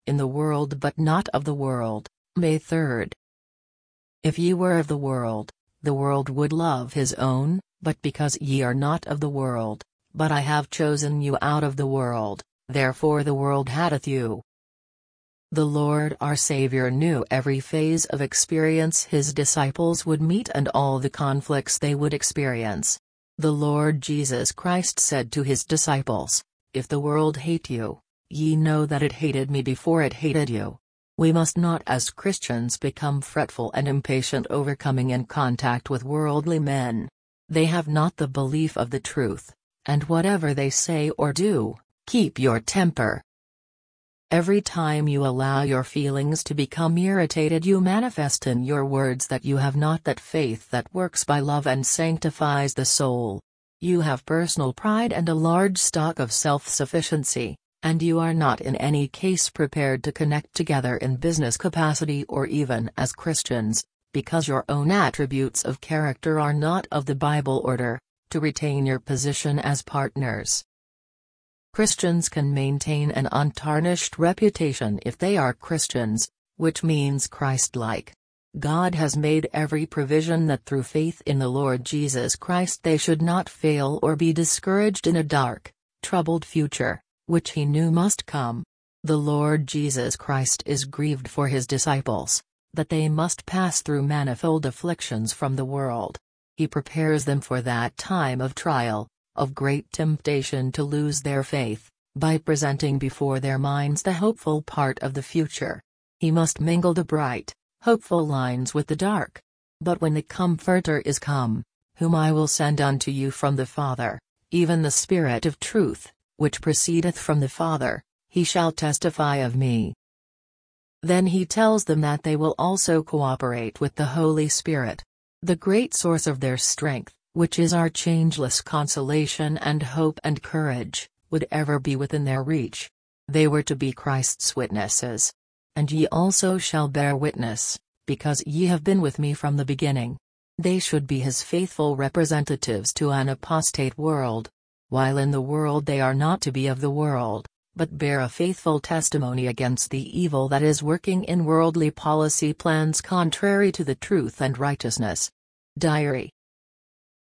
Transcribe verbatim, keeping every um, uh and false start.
in the world but not of the world. May third. If ye were of the world, the world would love his own, but because ye are not of the world, but I have chosen you out of the world, therefore the world hateth you. The Lord our Savior knew every phase of experience his disciples would meet and all the conflicts they would experience. The Lord Jesus Christ said to his disciples, "If the world hate you, ye know that it hated me before it hated you." We must not as Christians become fretful and impatient over coming in contact with worldly men. They have not the belief of the truth, and whatever they say or do, keep your temper. Every time you allow your feelings to become irritated, you manifest in your words that you have not that faith that works by love and sanctifies the soul. You have personal pride and a large stock of self-sufficiency, and you are not in any case prepared to connect together in business capacity or even as Christians, because your own attributes of character are not of the Bible order, to retain your position as partners. Christians can maintain an untarnished reputation if they are Christians, which means Christ-like. God has made every provision that through faith in the Lord Jesus Christ they should not fail or be discouraged in a dark, troubled future, which he knew must come. The Lord Jesus Christ is grieved for his disciples, that they must pass through manifold afflictions from the world. He prepares them for that time of trial, of great temptation to lose their faith, by presenting before their minds the hopeful part of the future. He must mingle the bright, hopeful lines with the dark. But when the Comforter is come, whom I will send unto you from the Father, even the Spirit of truth, which proceedeth from the Father, he shall testify of me. Then he tells them that they will also cooperate with the Holy Spirit. The great source of their strength, which is our changeless consolation and hope and courage, would ever be within their reach. They were to be Christ's witnesses. And ye also shall bear witness, because ye have been with me from the beginning. They should be his faithful representatives to an apostate world. While in the world they are not to be of the world, but bear a faithful testimony against the evil that is working in worldly policy plans contrary to the truth and righteousness. Diary.